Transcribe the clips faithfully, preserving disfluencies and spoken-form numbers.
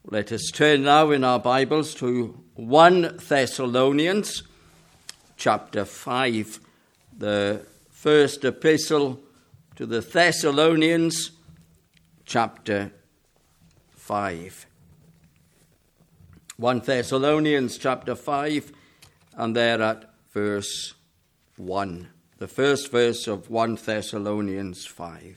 Let us turn now in our Bibles to First Thessalonians chapter five, the first epistle to the Thessalonians chapter five. First Thessalonians chapter five, and there at verse one, the first verse of First Thessalonians five.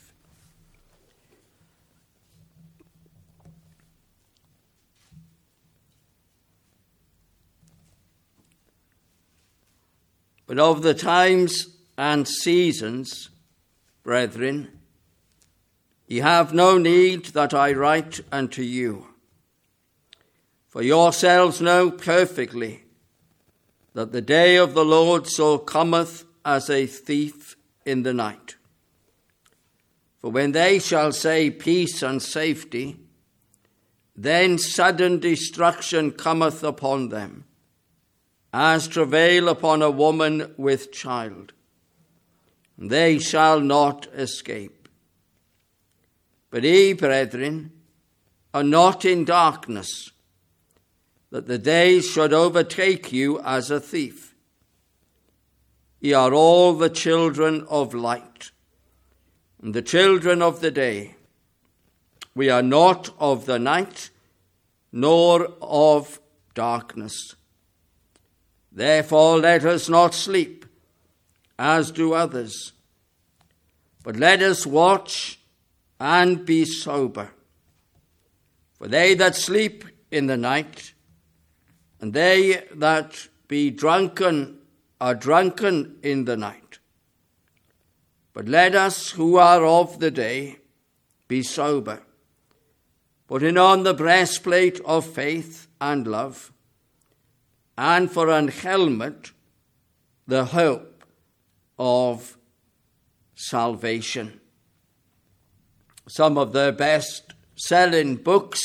But of the times and seasons, brethren, ye have no need that I write unto you. For yourselves know perfectly that the day of the Lord so cometh as a thief in the night. For when they shall say peace and safety, then sudden destruction cometh upon them, as travail upon a woman with child. They shall not escape. But ye, brethren, are not in darkness, that the day should overtake you as a thief. Ye are all the children of light, and the children of the day. We are not of the night, nor of darkness. Therefore let us not sleep, as do others, but let us watch and be sober. For they that sleep in the night, and they that be drunken are drunken in the night. But let us who are of the day be sober, putting on the breastplate of faith and love, and for an helmet, the hope of salvation. Some of the best-selling books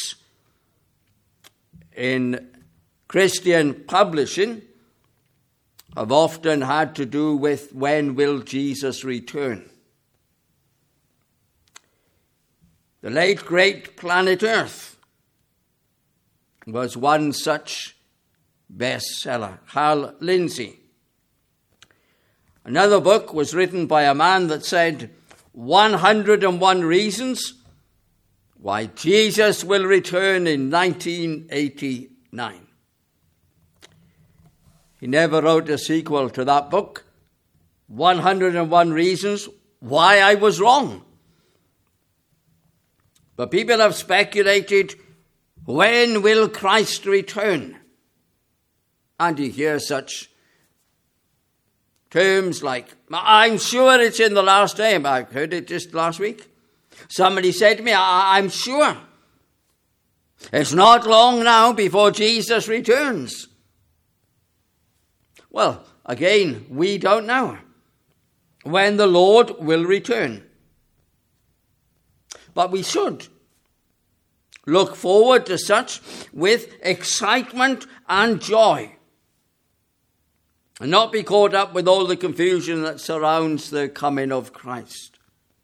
in Christian publishing have often had to do with when will Jesus return. The late great Planet Earth was one such bestseller, Hal Lindsey. Another book was written by a man that said one hundred and one reasons why Jesus will return in nineteen eighty-nine. He never wrote a sequel to that book, one hundred and one reasons why I was wrong. But people have speculated, when will Christ return? And you hear such terms like, I'm sure it's in the last day. I heard it just last week. Somebody said to me, I- I'm sure. It's not long now before Jesus returns. Well, again, we don't know when the Lord will return. But we should look forward to such with excitement and joy, and not be caught up with all the confusion that surrounds the coming of Christ.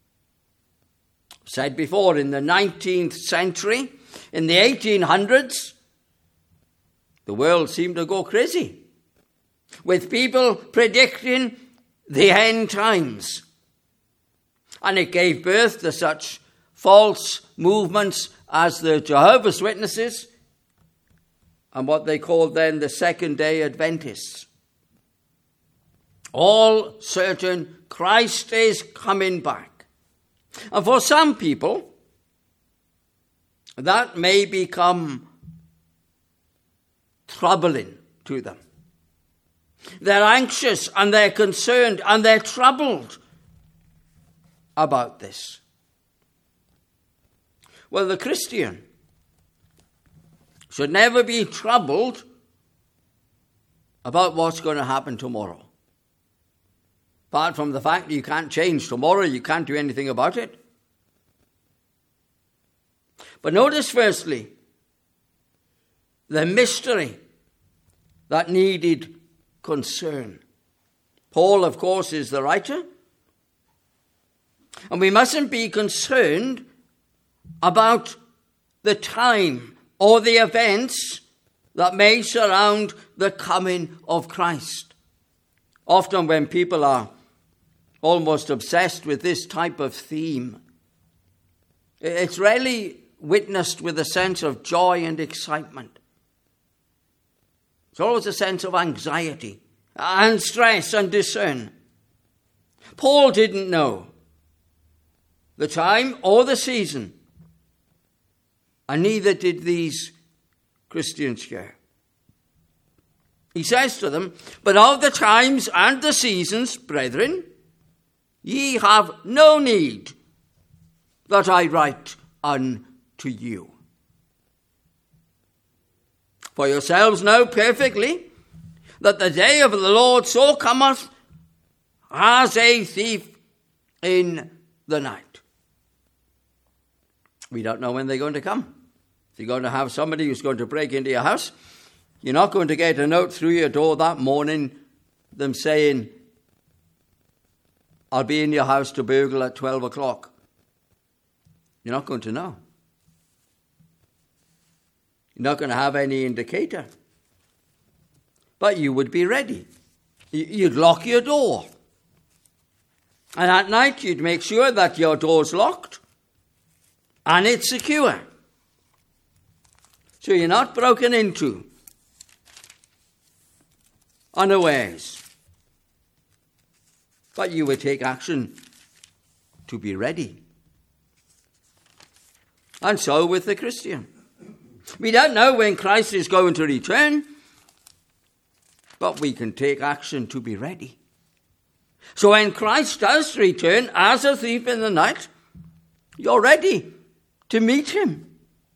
Said before, in the nineteenth century, in the eighteen hundreds, the world seemed to go crazy, with people predicting the end times. And it gave birth to such false movements as the Jehovah's Witnesses and what they called then the Second-day Adventists. All certain Christ is coming back. And for some people, that may become troubling to them. They're anxious and they're concerned and they're troubled about this. Well, the Christian should never be troubled about what's going to happen tomorrow. Apart from the fact that you can't change tomorrow, you can't do anything about it. But notice firstly, the mystery that needed concern. Paul, of course, is the writer. And we mustn't be concerned about the time or the events that may surround the coming of Christ. Often when people are almost obsessed with this type of theme, it's rarely witnessed with a sense of joy and excitement. It's always a sense of anxiety and stress and discern. Paul didn't know the time or the season, and neither did these Christians here. He says to them, "But of the times and the seasons, brethren, ye have no need that I write unto you. For yourselves know perfectly that the day of the Lord so cometh as a thief in the night." We don't know when they're going to come. If you're going to have somebody who's going to break into your house, you're not going to get a note through your door that morning, them saying, "I'll be in your house to burgle at twelve o'clock. You're not going to know. You're not going to have any indicator. But you would be ready. You'd lock your door. And at night you'd make sure that your door's locked and it's secure. So you're not broken into unawares. But you would take action to be ready. And so with the Christian. We don't know when Christ is going to return, but we can take action to be ready. So when Christ does return as a thief in the night, you're ready to meet him.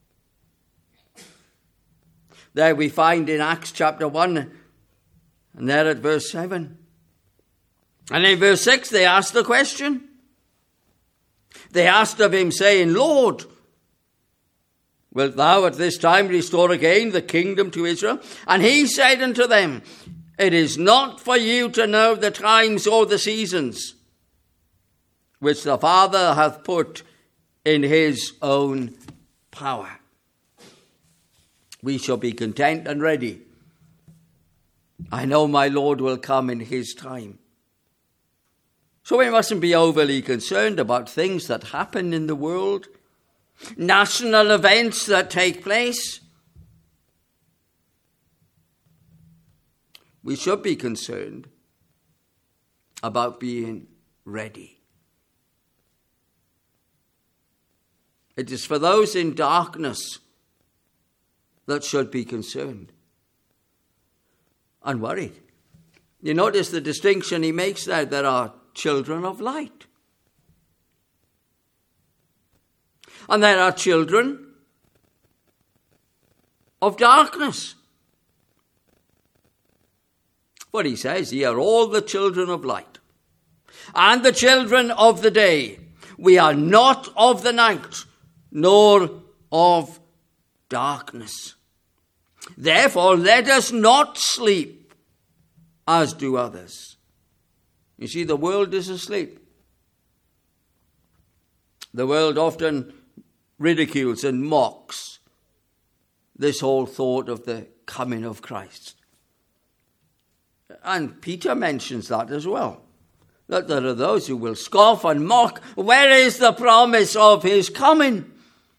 There we find in Acts chapter one, and there at verse seven. And in verse six they asked the question. They asked of him, saying, "Lord, wilt thou at this time restore again the kingdom to Israel?" And he said unto them, "It is not for you to know the times or the seasons which the Father hath put in his own power." We shall be content and ready. I know my Lord will come in his time. So we mustn't be overly concerned about things that happen in the world, national events that take place. We should be concerned about being ready. It is for those in darkness that should be concerned and worried. You notice the distinction he makes there. There are children of light. And there are children of darkness. But he says, "Ye are all the children of light, and the children of the day. We are not of the night, nor of darkness. Therefore, let us not sleep as do others." You see, the world is asleep. The world often ridicules and mocks this whole thought of the coming of Christ. And Peter mentions that as well, that there are those who will scoff and mock. Where is the promise of his coming?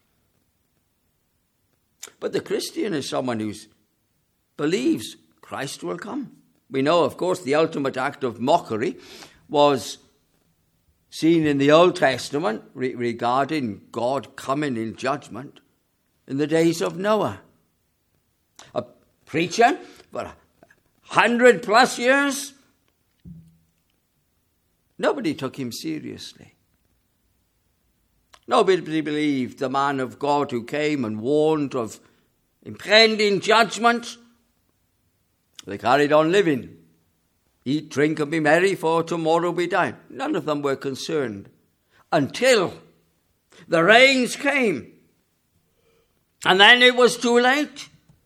But the Christian is someone who believes Christ will come. We know, of course, the ultimate act of mockery was seen in the Old Testament re- regarding God coming in judgment in the days of Noah. A preacher for a hundred plus years, nobody took him seriously. Nobody believed the man of God who came and warned of impending judgment. They carried on living. Eat, drink, and be merry, for tomorrow we die. None of them were concerned until the rains came. And then it was too late.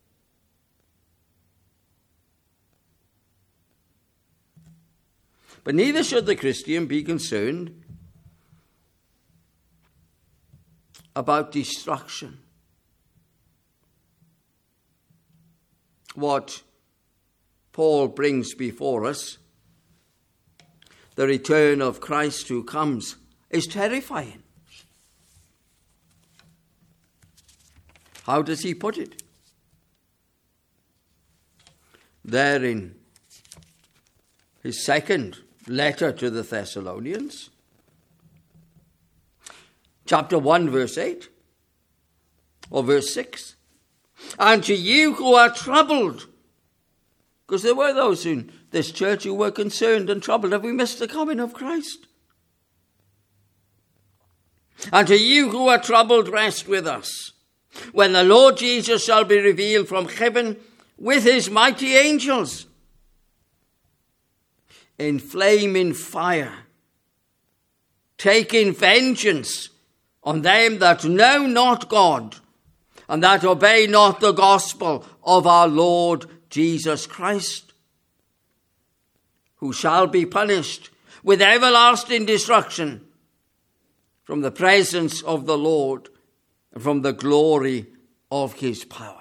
But neither should the Christian be concerned about destruction. what Paul brings before us, the return of Christ who comes, is terrifying. How does he put it? There in his second letter to the Thessalonians, chapter one, verse eight, or verse six. And to you who are troubled, because there were those in this church who were concerned and troubled. Have we missed the coming of Christ? And to you who are troubled, rest with us, when the Lord Jesus shall be revealed from heaven with his mighty angels in flaming fire, taking vengeance on them that know not God and that obey not the gospel of our Lord Jesus Christ, who shall be punished with everlasting destruction from the presence of the Lord and from the glory of his power.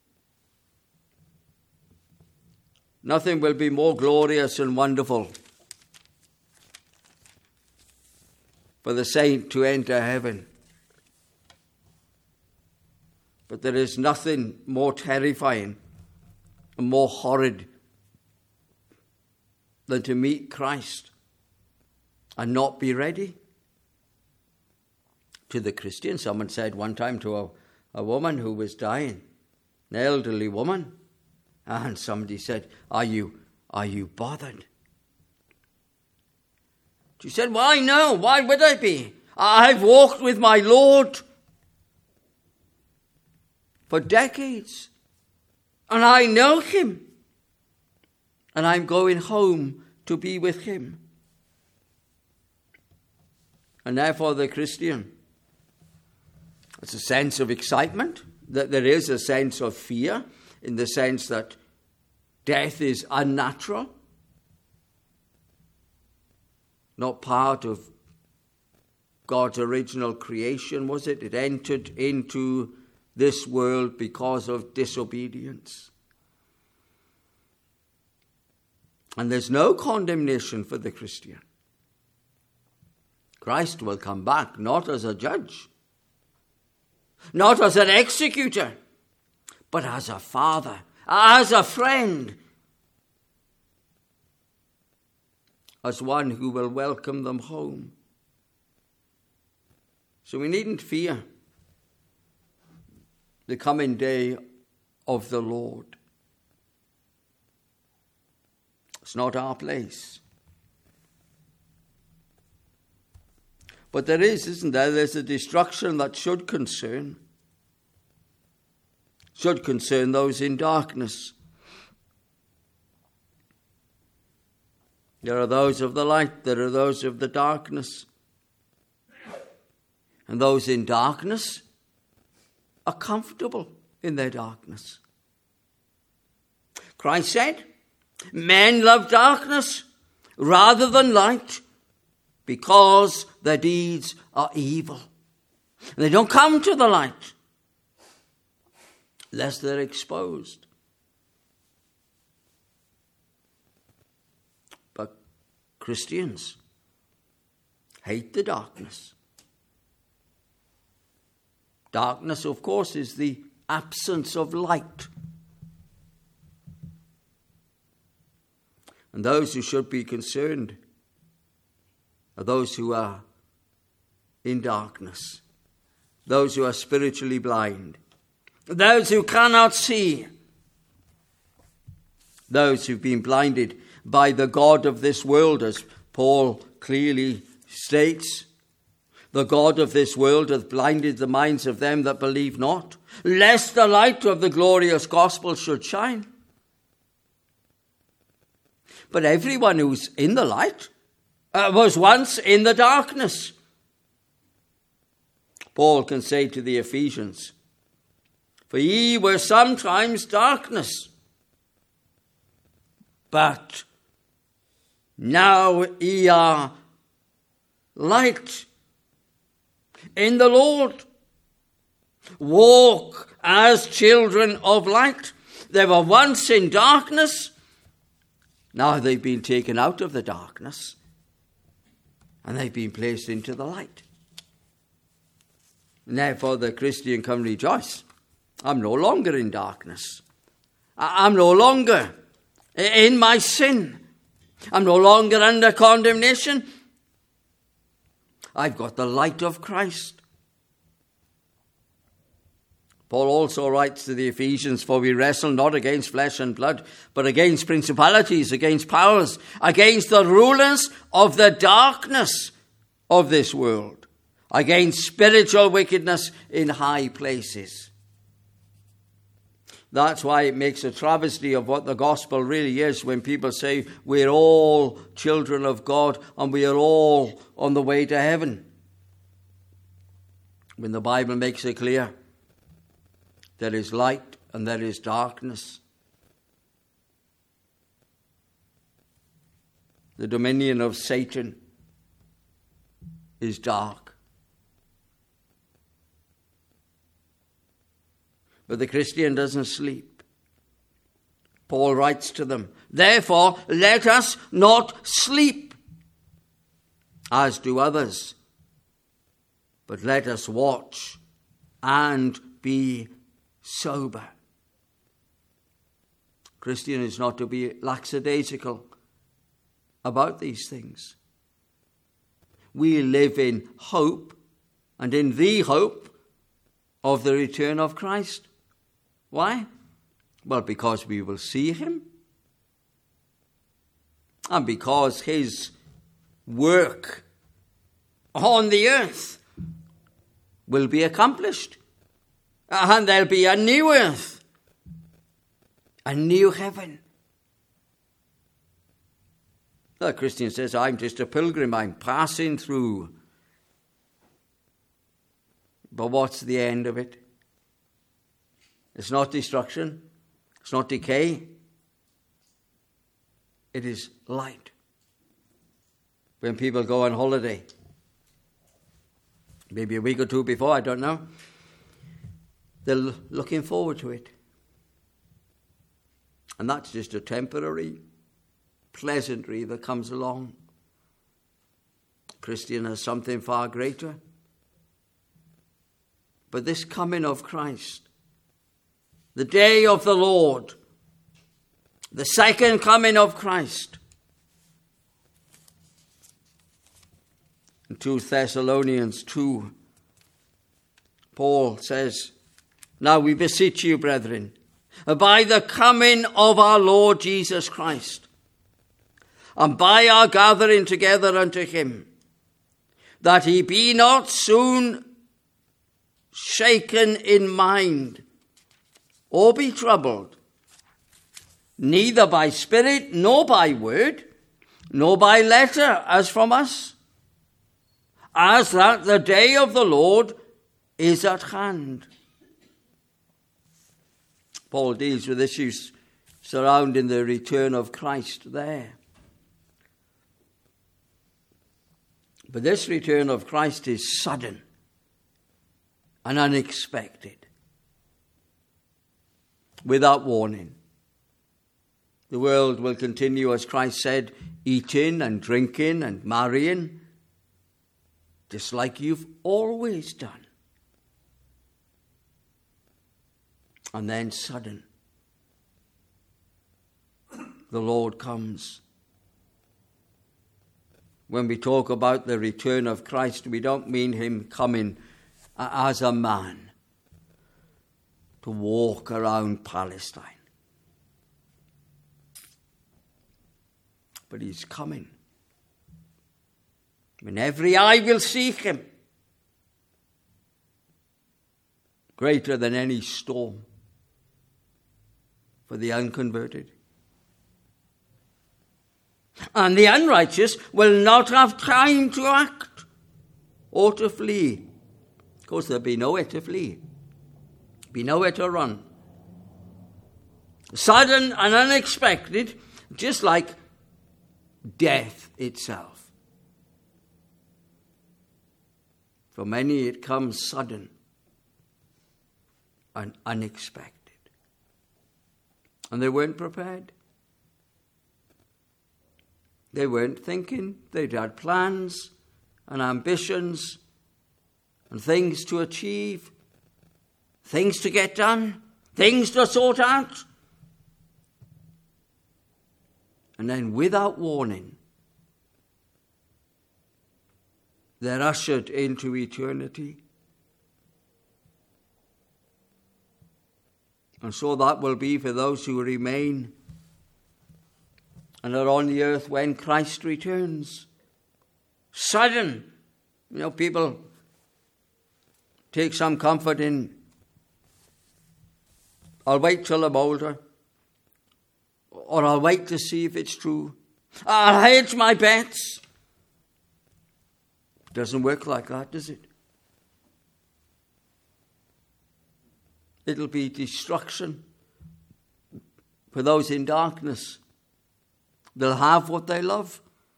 Nothing will be more glorious and wonderful for the saint to enter heaven. But there is nothing more terrifying and more horrid than to meet Christ and not be ready. To the Christian, someone said one time to a, a woman who was dying, an elderly woman, and somebody said, Are you, are you bothered? She said, Why no? Why would I be? I've walked with my Lord for decades, and I know him, and I'm going home to be with him. And therefore the Christian, it's a sense of excitement, that there is a sense of fear, in the sense that death is unnatural, not part of God's original creation, was it? It entered into this world because of disobedience. And there's no condemnation for the Christian. Christ will come back not as a judge, not as an executor, but as a father, as a friend, as one who will welcome them home. So we needn't fear the coming day of the Lord. It's not our place. But there is, isn't there? There's a destruction that should concern, should concern those in darkness. There are those of the light, there are those of the darkness. And those in darkness are comfortable in their darkness. Christ said, men love darkness rather than light because their deeds are evil. They don't come to the light lest they're exposed. But Christians hate the darkness. Darkness, of course, is the absence of light. And those who should be concerned are those who are in darkness, those who are spiritually blind, those who cannot see, those who've been blinded by the god of this world, as Paul clearly states. The god of this world hath blinded the minds of them that believe not, lest the light of the glorious gospel should shine. But everyone who's in the light uh, was once in the darkness. Paul can say to the Ephesians, for ye were sometimes darkness, but now ye are light in the Lord. Walk as children of light, They were once in darkness. Now they've been taken out of the darkness and they've been placed into the light. And therefore the Christian can rejoice. I'm no longer in darkness. I'm no longer in my sin. I'm no longer under condemnation. I've got the light of Christ. Paul also writes to the Ephesians, for we wrestle not against flesh and blood, but against principalities, against powers, against the rulers of the darkness of this world, against spiritual wickedness in high places. That's why it makes a travesty of what the gospel really is when people say we're all children of God and we are all on the way to heaven. When the Bible makes it clear, there is light and there is darkness. The dominion of Satan is dark. But the Christian doesn't sleep. Paul writes to them, therefore let us not sleep, as do others, but let us watch and be sober. Christian is not to be lackadaisical about these things. We live in hope and in the hope of the return of Christ. Why? Well, because we will see him and because his work on the earth will be accomplished. And there'll be a new earth, a new heaven. The Christian says, I'm just a pilgrim, I'm passing through. But what's the end of it? It's not destruction, it's not decay. It is light. When people go on holiday, maybe a week or two before, I don't know, they're looking forward to it. And that's just a temporary pleasantry that comes along. Christian has something far greater. But this coming of Christ, the day of the Lord, the second coming of Christ. In two Thessalonians two, Paul says, now we beseech you, brethren, by the coming of our Lord Jesus Christ, and by our gathering together unto him, that he be not soon shaken in mind, or be troubled, neither by spirit, nor by word, nor by letter, as from us, as that the day of the Lord is at hand. Paul deals with issues surrounding the return of Christ there. But this return of Christ is sudden and unexpected, without warning. The world will continue, as Christ said, eating and drinking and marrying, just like you've always done. And then sudden, the Lord comes. When we talk about the return of Christ, we don't mean him coming as a man to walk around Palestine. But he's coming when every eye will see him, greater than any storm for the unconverted. And the unrighteous will not have time to act or to flee. Of course, there'll be nowhere to flee, be nowhere to run. Sudden and unexpected, just like death itself. For many it comes sudden and unexpected. And they weren't prepared. They weren't thinking. They'd had plans and ambitions and things to achieve, things to get done, things to sort out. And then without warning, they're ushered into eternity. And so that will be for those who remain and are on the earth when Christ returns. Sudden. You know, people take some comfort in, I'll wait till I'm older, or I'll wait to see if it's true. I'll hedge my bets. It doesn't work like that, does it? It'll be destruction for those in darkness. They'll have what they love.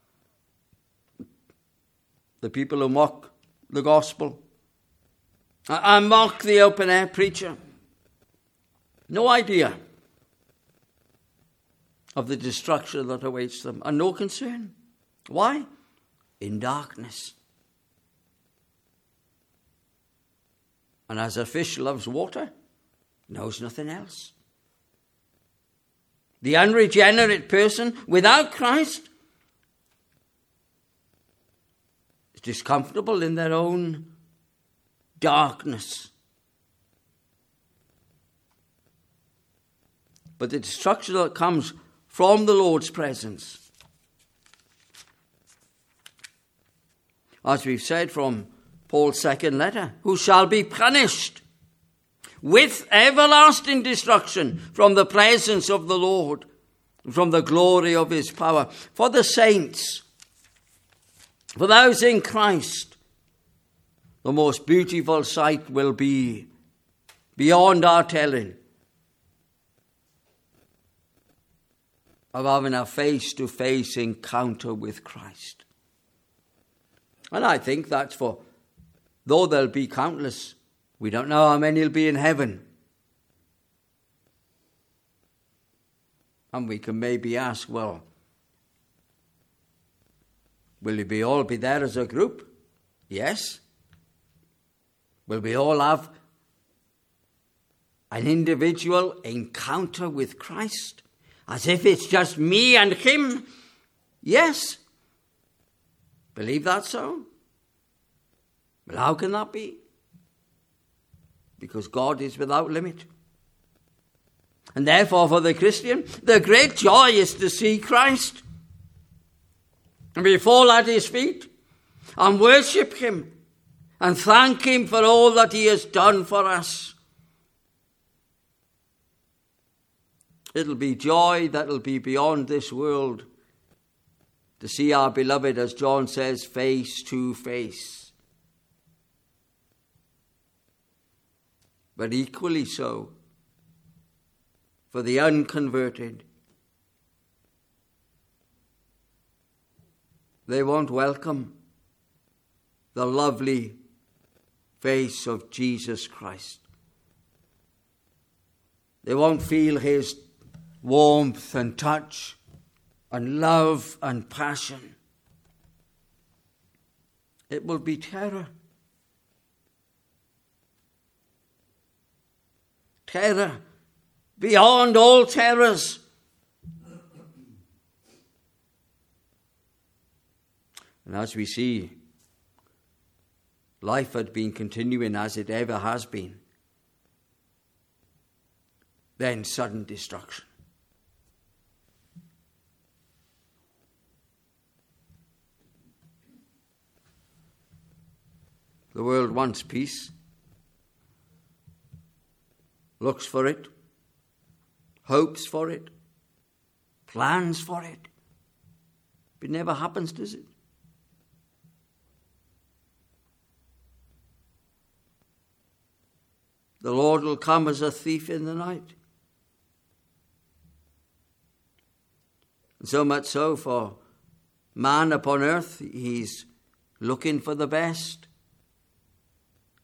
The people who mock the gospel and mock the open-air preacher. No idea of the destruction that awaits them, and no concern. Why? In darkness. And as a fish loves water, knows nothing else. The unregenerate person without Christ is discomfortable in their own darkness. But the destruction that comes from the Lord's presence, as we've said from Paul's second letter, who shall be punished with everlasting destruction from the presence of the Lord, from the glory of his power. For the saints, for those in Christ, the most beautiful sight will be, beyond our telling, of having a face-to-face encounter with Christ. And I think that's for, though there'll be countless, we don't know how many will be in heaven. And we can maybe ask, well, will we all be there as a group? Yes. Will we all have an individual encounter with Christ? As if it's just me and him? Yes. Believe that so? Well, how can that be? Because God is without limit. And therefore, for the Christian, the great joy is to see Christ. And we fall at his feet and worship him and thank him for all that he has done for us. It'll be joy that'll be beyond this world to see our beloved, as John says, face to face. But equally so for the unconverted. They won't welcome the lovely face of Jesus Christ. They won't feel his warmth and touch and love and passion. It will be terror. Terror beyond all terrors. And as we see, life had been continuing as it ever has been. Then sudden destruction. The world wants peace, looks for it, hopes for it, plans for it. But it never happens, does it? The Lord will come as a thief in the night. And so much so for man upon earth, he's looking for the best.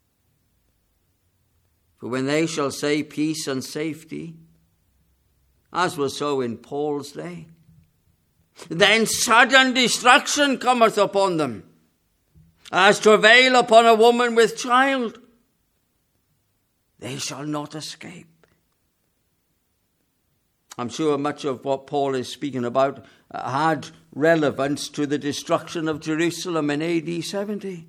For when they shall say peace and safety, as was so in Paul's day. Then sudden destruction cometh upon them, as travail upon a woman with child. They shall not escape. I'm sure much of what Paul is speaking about had relevance to the destruction of Jerusalem in A D seventy.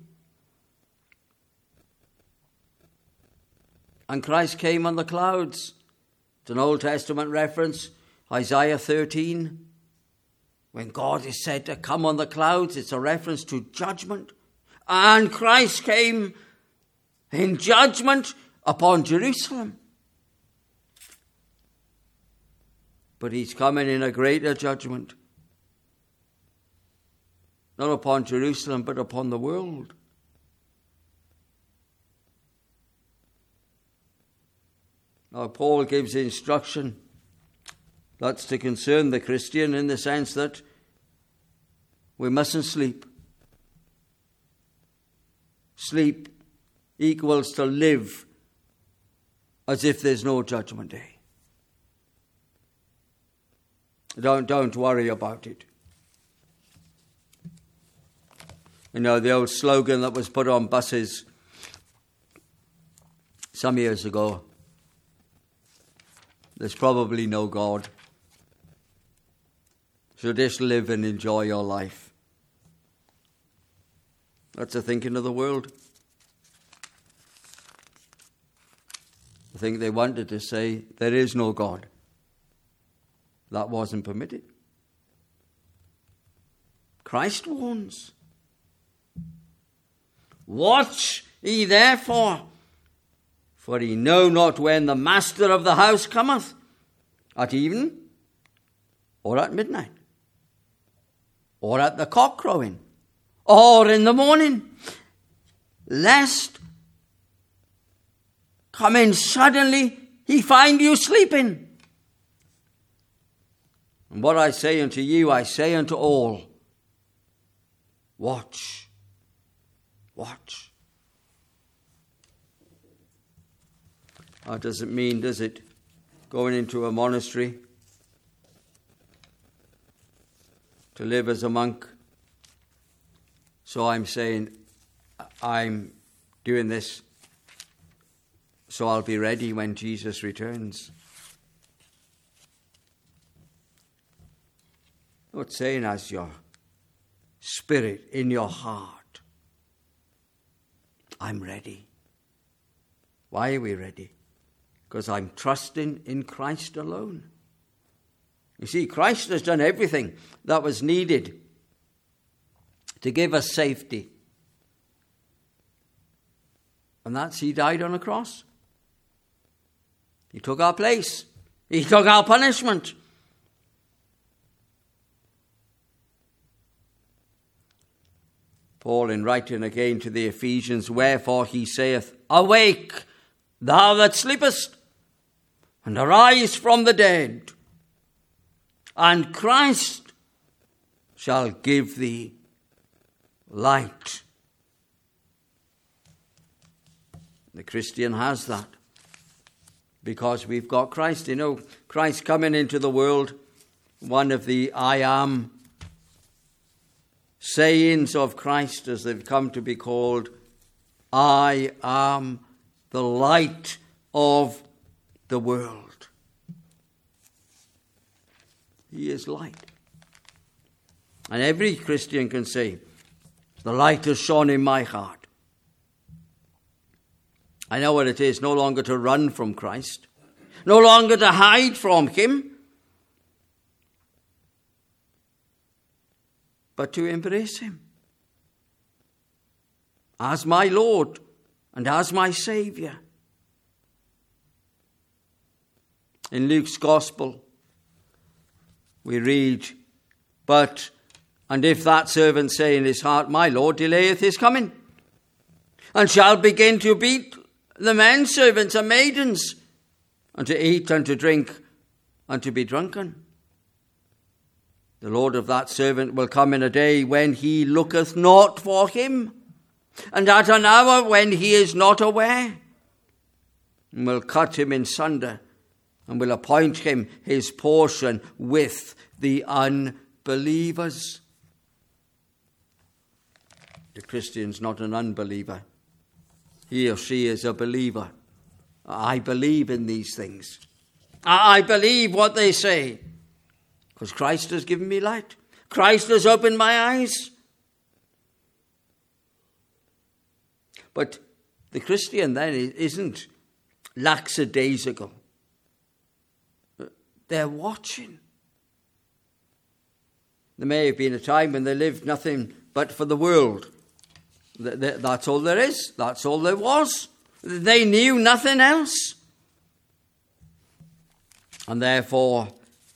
And Christ came on the clouds. It's an Old Testament reference, Isaiah thirteen. When God is said to come on the clouds, it's a reference to judgment. And Christ came in judgment upon Jerusalem. But he's coming in a greater judgment. Not upon Jerusalem, but upon the world. Now, Paul gives instruction that's to concern the Christian in the sense that we mustn't sleep. Sleep equals to live as if there's no judgment day. Don't, don't worry about it. You know, the old slogan that was put on buses some years ago, there's probably no God. So just live and enjoy your life. That's the thinking of the world. I think they wanted to say there is no God. That wasn't permitted. Christ warns. Watch ye therefore, for ye know not when the master of the house cometh, at even, or at midnight, or at the cock crowing, or in the morning, lest coming suddenly he find you sleeping. And what I say unto you, I say unto all, watch, watch. That doesn't mean, does it, going into a monastery to live as a monk. So I'm saying, I'm doing this so I'll be ready when Jesus returns. Not saying as your spirit in your heart, I'm ready. Why are we ready? Because I'm trusting in Christ alone. You see, Christ has done everything that was needed to give us safety. And that's he died on a cross. He took our place. He took our punishment. Paul, in writing again to the Ephesians, wherefore he saith, awake, thou that sleepest, and arise from the dead, and Christ shall give thee light. The Christian has that because we've got Christ. You know, Christ coming into the world, one of the I am sayings of Christ as they've come to be called, I am the light of the world. He is light. And every Christian can say, the light has shone in my heart. I know what it is, no longer to run from Christ, no longer to hide from him, but to embrace him as my Lord and as my Saviour. In Luke's Gospel, we read, but, and if that servant say in his heart, my Lord delayeth his coming, and shall begin to beat the men servants and maidens, and to eat and to drink, and to be drunken, the Lord of that servant will come in a day when he looketh not for him, and at an hour when he is not aware, and will cut him in sunder and will appoint him his portion with the unbelievers. The Christian's not an unbeliever. He or she is a believer. I believe in these things. I believe what they say, because Christ has given me light. Christ has opened my eyes. But the Christian then isn't lackadaisical. They're watching. There may have been a time when they lived nothing but for the world. That's all there is. That's all there was. They knew nothing else. And therefore,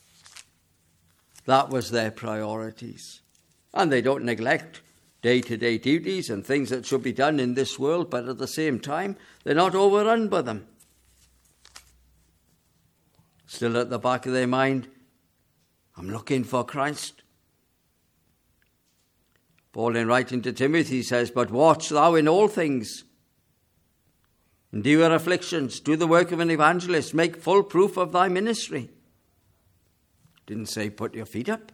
that was their priorities. And they don't neglect day-to-day duties and things that should be done in this world, but at the same time, they're not overrun by them. Still at the back of their mind, I'm looking for Christ. Paul, in writing to Timothy, says, but watch thou in all things. Endure afflictions, do the work of an evangelist, make full proof of thy ministry. Didn't say put your feet up.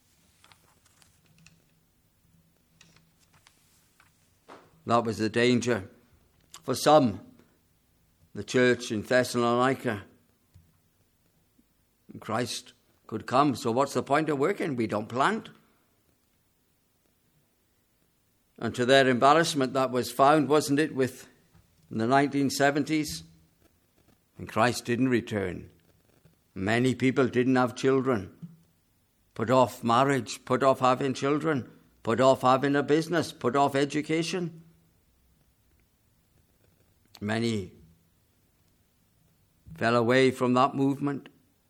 That was the danger for some, the church in Thessalonica. Christ could come, so what's the point of working? We don't plant. And to their embarrassment, that was found, wasn't it, with in the nineteen seventies? And Christ didn't return. Many people didn't have children, put off marriage, put off having children, put off having a business, put off education. Many fell away from that movement.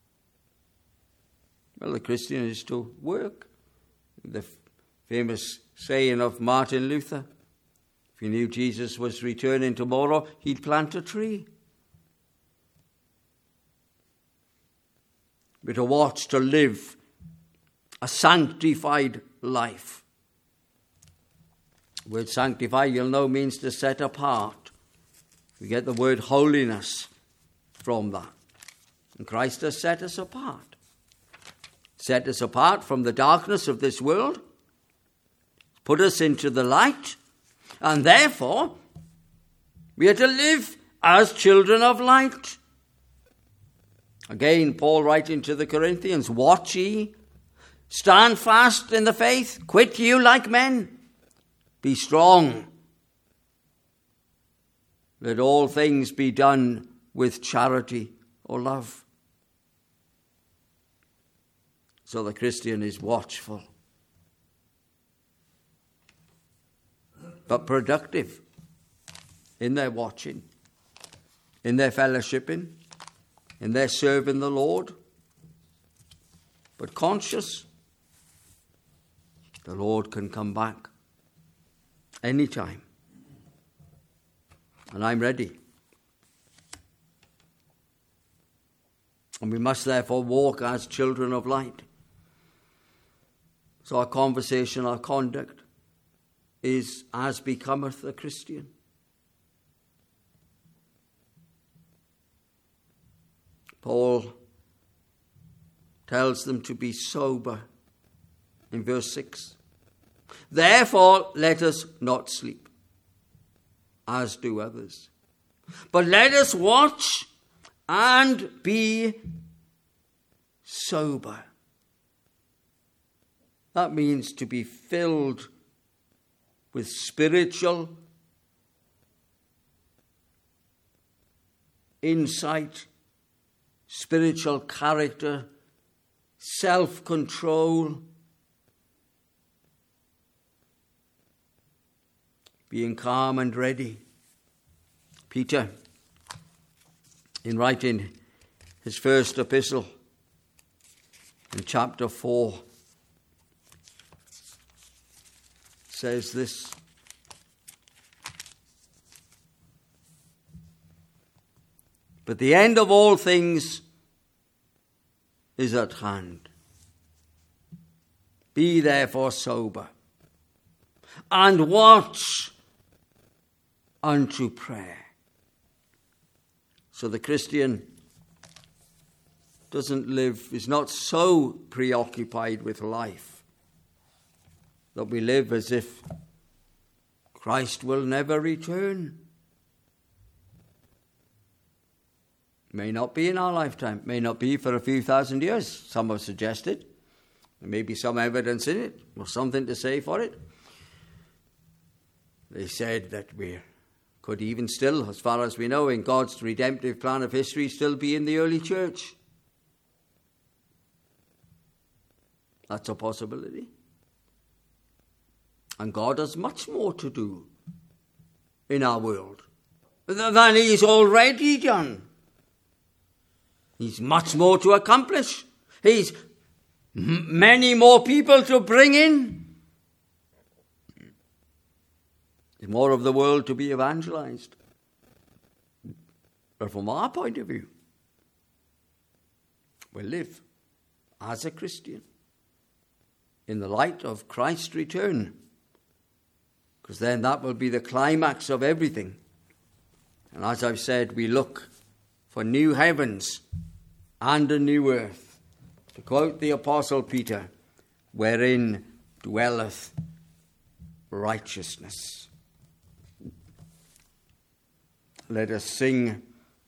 Well, the Christian is to work. The f- famous saying of Martin Luther, if he knew Jesus was returning tomorrow, he'd plant a tree. We're to watch to live a sanctified life. The word sanctify, you'll know, means to set apart. We get the word holiness from that. And Christ has set us apart. Set us apart from the darkness of this world. Put us into the light. And therefore, we are to live as children of light. Again, Paul writing to the Corinthians, watch ye, stand fast in the faith, quit you like men, be strong. Let all things be done with charity or love. So the Christian is watchful, but productive in their watching, in their fellowshipping, in their serving the Lord, but conscious the Lord can come back anytime. And I'm ready. And we must therefore walk as children of light. So our conversation, our conduct is as becometh a Christian. Paul tells them to be sober in verse six. Therefore, let us not sleep, as do others, but let us watch and be sober. That means to be filled with spiritual insight, spiritual character, self-control, being calm and ready. Peter, in writing his first epistle in chapter four, says this: but the end of all things is at hand. Be therefore sober, and watch unto prayer. So the Christian doesn't live, is not so preoccupied with life that we live as if Christ will never return. May not be in our lifetime, may not be for a few thousand years, some have suggested. There may be some evidence in it, or something to say for it. They said that we could even still, as far as we know, in God's redemptive plan of history, still be in the early church. That's a possibility. And God has much more to do in our world than He's already done. He's much more to accomplish. He's m- many more people to bring in. There's more of the world to be evangelized. But from our point of view, we live as a Christian in the light of Christ's return, because then that will be the climax of everything. And as I've said, we look for new heavens and a new earth. To quote the Apostle Peter, wherein dwelleth righteousness. Let us sing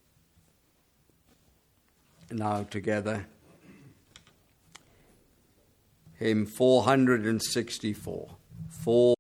now together hymn four hundred sixty-four. Four